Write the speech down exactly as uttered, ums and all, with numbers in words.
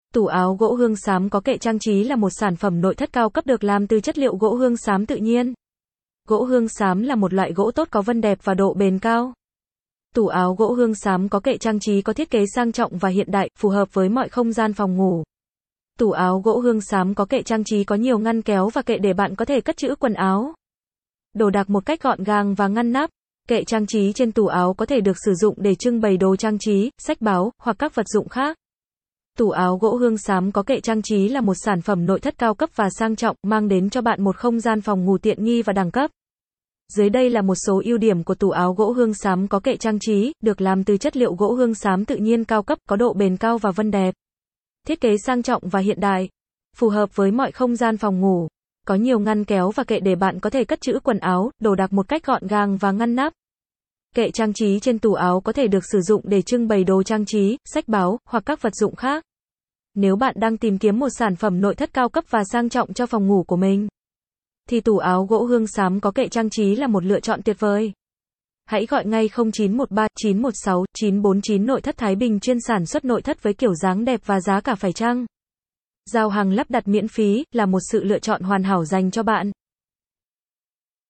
Tủ áo gỗ hương xám có kệ trang trí là một sản phẩm nội thất cao cấp được làm từ chất liệu gỗ hương xám tự nhiên. Gỗ hương xám là một loại gỗ tốt có vân đẹp và độ bền cao. Tủ áo gỗ hương xám có kệ trang trí có thiết kế sang trọng và hiện đại, phù hợp với mọi không gian phòng ngủ. Tủ áo gỗ hương xám có kệ trang trí có nhiều ngăn kéo và kệ để bạn có thể cất trữ quần áo, đồ đạc một cách gọn gàng và ngăn nắp. Kệ trang trí trên tủ áo có thể được sử dụng để trưng bày đồ trang trí, sách báo, hoặc các vật dụng khác. Tủ áo gỗ hương xám có kệ trang trí là một sản phẩm nội thất cao cấp và sang trọng, mang đến cho bạn một không gian phòng ngủ tiện nghi và đẳng cấp. Dưới đây là một số ưu điểm của tủ áo gỗ hương xám có kệ trang trí, được làm từ chất liệu gỗ hương xám tự nhiên cao cấp, có độ bền cao và vân đẹp. Thiết kế sang trọng và hiện đại, phù hợp với mọi không gian phòng ngủ. Có nhiều ngăn kéo và kệ để bạn có thể cất trữ quần áo, đồ đạc một cách gọn gàng và ngăn nắp. Kệ trang trí trên tủ áo có thể được sử dụng để trưng bày đồ trang trí, sách báo, hoặc các vật dụng khác. Nếu bạn đang tìm kiếm một sản phẩm nội thất cao cấp và sang trọng cho phòng ngủ của mình, thì tủ áo gỗ hương xám có kệ trang trí là một lựa chọn tuyệt vời. Hãy gọi ngay không chín một ba chín một sáu chín bốn chín. Nội thất Thái Bình chuyên sản xuất nội thất với kiểu dáng đẹp và giá cả phải chăng. Giao hàng lắp đặt miễn phí là một sự lựa chọn hoàn hảo dành cho bạn.